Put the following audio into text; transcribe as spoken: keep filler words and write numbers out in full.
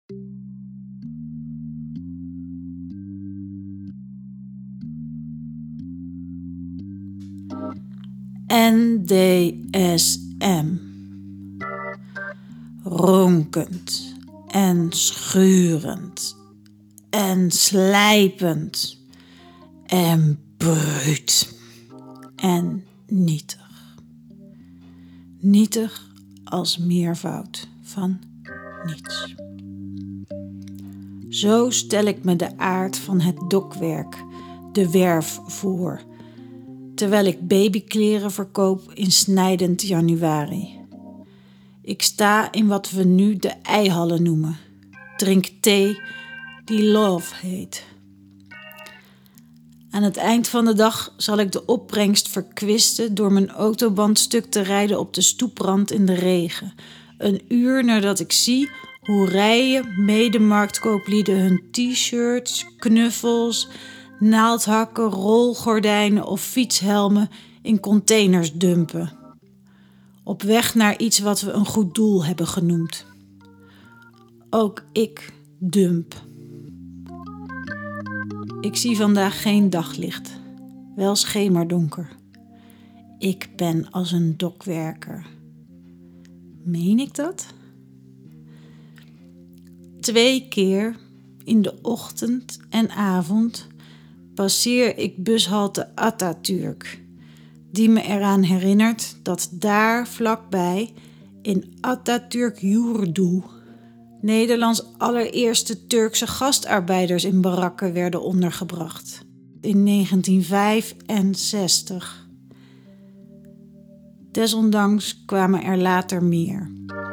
N D S M. Ronkend en schurend en slijpend en bruut en nietig. Nietig als meervoud van niets. Zo stel ik me de aard van het dokwerk, de werf, voor, terwijl ik babykleren verkoop in snijdend januari. Ik sta in wat we nu de eihallen noemen, drink thee die love heet. Aan het eind van de dag zal ik de opbrengst verkwisten door mijn autoband stuk te rijden op de stoeprand in de regen. Een uur nadat ik zie hoe rijen medemarktkooplieden hun t-shirts, knuffels, naaldhakken, rolgordijnen of fietshelmen in containers dumpen. Op weg naar iets wat we een goed doel hebben genoemd. Ook ik dump. Ik zie vandaag geen daglicht, wel schemerdonker. Ik ben als een dokwerker. Meen ik dat? Twee keer in de ochtend en avond passeer ik bushalte Atatürk, die me eraan herinnert dat daar vlakbij in Atatürk Yurdu Nederlands allereerste Turkse gastarbeiders in barakken werden ondergebracht. In negentien vijfenzestig. Desondanks kwamen er later meer.